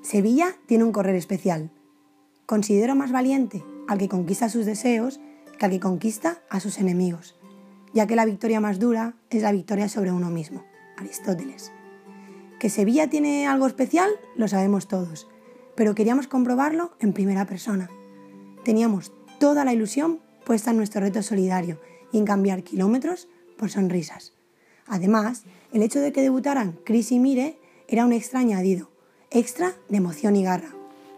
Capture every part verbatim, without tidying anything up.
Sevilla tiene un correr especial. Considero más valiente al que conquista sus deseos que al que conquista a sus enemigos, ya que la victoria más dura es la victoria sobre uno mismo. Aristóteles. Que Sevilla tiene algo especial lo sabemos todos, pero queríamos comprobarlo en primera persona. Teníamos toda la ilusión puesta en nuestro reto solidario y en cambiar kilómetros por sonrisas. Además, el hecho de que debutaran Chris y Mire era un extra añadido, extra de emoción y garra.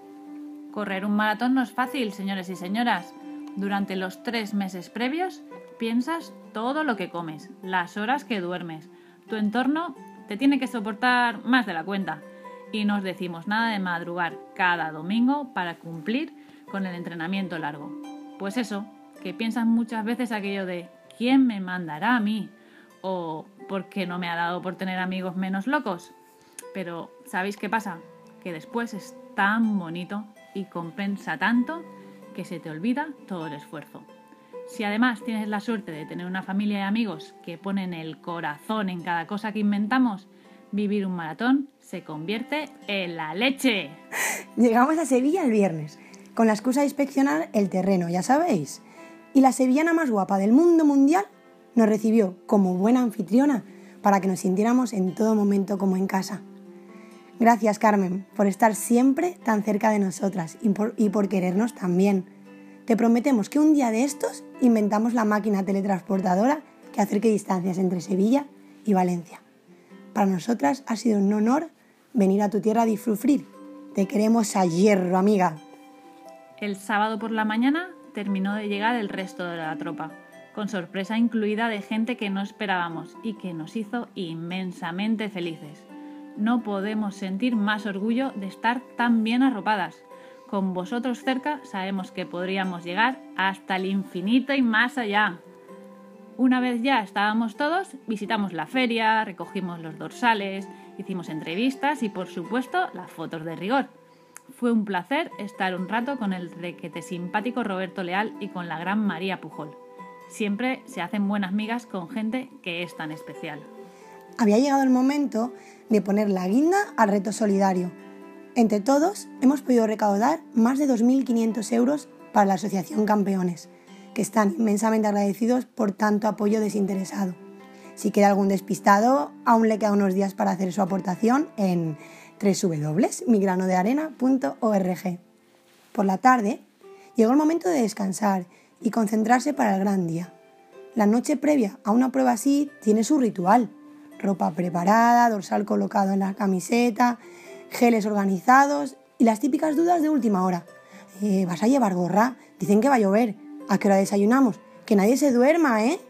Correr un maratón no es fácil, señores y señoras. Durante los tres meses previos piensas todo lo que comes, las horas que duermes. Tu entorno te tiene que soportar más de la cuenta. Y no os decimos nada de madrugar cada domingo para cumplir con el entrenamiento largo. Pues eso, que piensas muchas veces aquello de ¿quién me mandará a mí? O ¿por qué no me ha dado por tener amigos menos locos? Pero ¿sabéis qué pasa? Que después es tan bonito y compensa tanto que se te olvida todo el esfuerzo. Si además tienes la suerte de tener una familia y amigos que ponen el corazón en cada cosa que inventamos, vivir un maratón se convierte en la leche. Llegamos a Sevilla el viernes, con la excusa de inspeccionar el terreno, ya sabéis. Y la sevillana más guapa del mundo mundial nos recibió como buena anfitriona para que nos sintiéramos en todo momento como en casa. Gracias, Carmen, por estar siempre tan cerca de nosotras y por, y por querernos también. Te prometemos que un día de estos inventamos la máquina teletransportadora que acerque distancias entre Sevilla y Valencia. Para nosotras ha sido un honor venir a tu tierra a disfrutar. Te queremos a hierro, amiga. El sábado por la mañana terminó de llegar el resto de la tropa, con sorpresa incluida de gente que no esperábamos y que nos hizo inmensamente felices. No podemos sentir más orgullo de estar tan bien arropadas. Con vosotros cerca sabemos que podríamos llegar hasta el infinito y más allá. Una vez ya estábamos todos, visitamos la feria, recogimos los dorsales, hicimos entrevistas y por supuesto las fotos de rigor. Fue un placer estar un rato con el requete simpático Roberto Leal y con la gran María Pujol. Siempre se hacen buenas migas con gente que es tan especial. Había llegado el momento de poner la guinda al reto solidario. Entre todos hemos podido recaudar más de dos mil quinientos euros para la Asociación Campeones, que están inmensamente agradecidos por tanto apoyo desinteresado. Si queda algún despistado, aún le quedan unos días para hacer su aportación en doble u doble u doble u punto mi grano de arena punto org. Por la tarde, llegó el momento de descansar y concentrarse para el gran día. La noche previa a una prueba así tiene su ritual. Ropa preparada, dorsal colocado en la camiseta, geles organizados y las típicas dudas de última hora. Eh, ¿Vas a llevar gorra? Dicen que va a llover. ¿A qué hora desayunamos? Que nadie se duerma, ¿eh?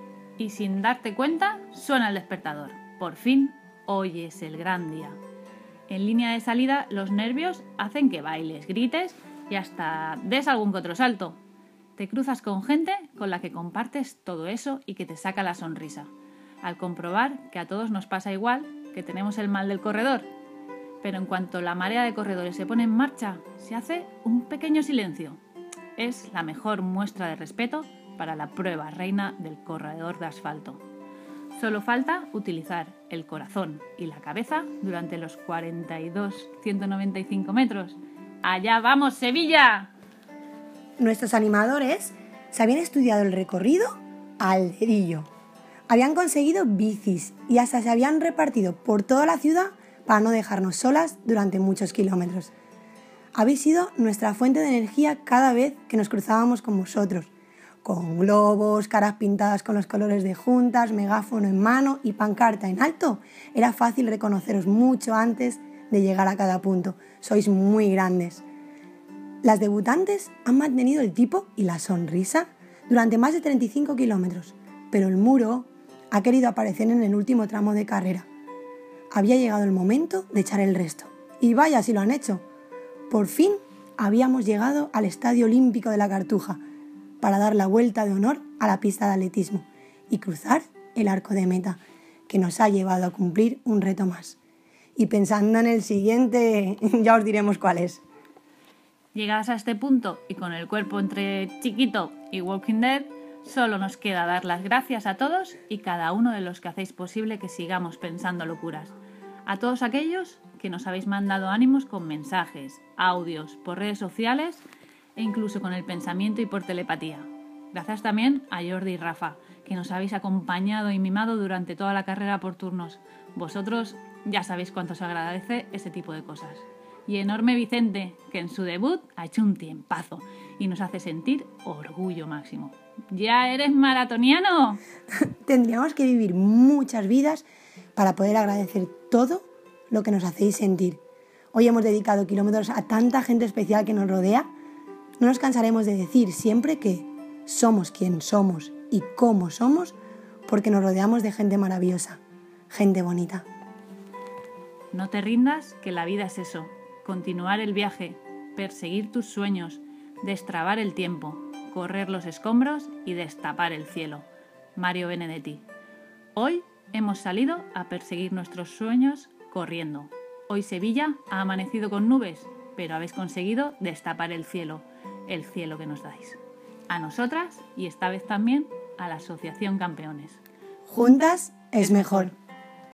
Y sin darte cuenta, suena el despertador. Por fin, hoy es el gran día. En línea de salida, los nervios hacen que bailes, grites y hasta des algún que otro salto. Te cruzas con gente con la que compartes todo eso y que te saca la sonrisa, al comprobar que a todos nos pasa igual, que tenemos el mal del corredor. Pero en cuanto la marea de corredores se pone en marcha, se hace un pequeño silencio. Es la mejor muestra de respeto para la prueba reina del corredor de asfalto. Solo falta utilizar el corazón y la cabeza durante los cuarenta y dos mil ciento noventa y cinco metros. ¡Allá vamos, Sevilla! Nuestros animadores se habían estudiado el recorrido al dedillo. Habían conseguido bicis y hasta se habían repartido por toda la ciudad para no dejarnos solas durante muchos kilómetros. Habéis sido nuestra fuente de energía cada vez que nos cruzábamos con vosotros, con globos, caras pintadas con los colores de juntas, megáfono en mano y pancarta en alto. Era fácil reconoceros mucho antes de llegar a cada punto. Sois muy grandes. Las debutantes han mantenido el tipo y la sonrisa durante más de treinta y cinco kilómetros, pero el muro ha querido aparecer en el último tramo de carrera. Había llegado el momento de echar el resto. Y vaya si lo han hecho. Por fin habíamos llegado al Estadio Olímpico de la Cartuja para dar la vuelta de honor a la pista de atletismo y cruzar el arco de meta, que nos ha llevado a cumplir un reto más. Y pensando en el siguiente, ya os diremos cuál es. Llegadas a este punto y con el cuerpo entre chiquito y Walking Dead, solo nos queda dar las gracias a todos y cada uno de los que hacéis posible que sigamos pensando locuras. A todos aquellos que nos habéis mandado ánimos con mensajes, audios, por redes sociales e incluso con el pensamiento y por telepatía. Gracias también a Jordi y Rafa, que nos habéis acompañado y mimado durante toda la carrera por turnos. Vosotros ya sabéis cuánto os agradece ese tipo de cosas. Y enorme Vicente, que en su debut ha hecho un tiempazo y nos hace sentir orgullo máximo. ¡Ya eres maratoniano! Tendríamos que vivir muchas vidas para poder agradecer todo lo que nos hacéis sentir. Hoy hemos dedicado kilómetros a tanta gente especial que nos rodea. No nos cansaremos de decir siempre que somos quien somos y cómo somos porque nos rodeamos de gente maravillosa, gente bonita. No te rindas, que la vida es eso. Continuar el viaje, perseguir tus sueños, destrabar el tiempo, correr los escombros y destapar el cielo. Mario Benedetti. Hoy hemos salido a perseguir nuestros sueños corriendo. Hoy Sevilla ha amanecido con nubes, pero habéis conseguido destapar el cielo, el cielo que nos dais. A nosotras y esta vez también a la Asociación Campeones. Juntas es mejor.